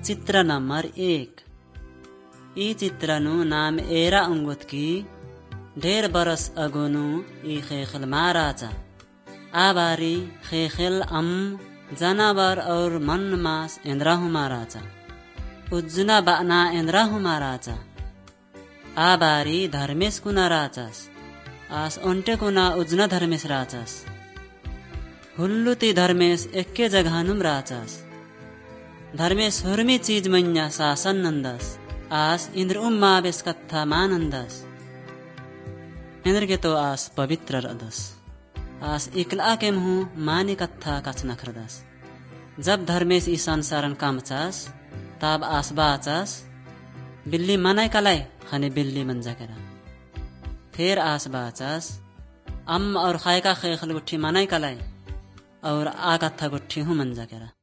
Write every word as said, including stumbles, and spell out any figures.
चित्र नंबर एक। ई चित्रनु नाम एरा अंगुत की ढेर बरस अगोनु ई खेखल माराचा। आ बारी खेखल अम जनावर और मन मास इंद्राहु माराचा। उज्जुना बाना इंद्राहु माराचा। आ बारी धर्मेश कुना राचास। आस ओंटे कुना उज्जुना धर्मेश राचास। हुल्लुती धर्मेश एक्के जगहानुम राचास। धर्मेश हुर्मी चीज मन्या शासन नंदस। आस इंद्र उम्मा बेस कत्था मानंदस। इंद्र के तो आस पवित्र रदस। आस इकला के मुँह मानी कत्था कच नखरदस। जब धर्मेश ई संसारन कामचास तब आस बाचास। बिल्ली मनाई कलाई खने बिल्ली मंजा करा। फिर आस बाचास अम और खायका खेखल गुट्ठी मनाई कलाई और आ कत्था गुट्ठी हूँ मंजा करा।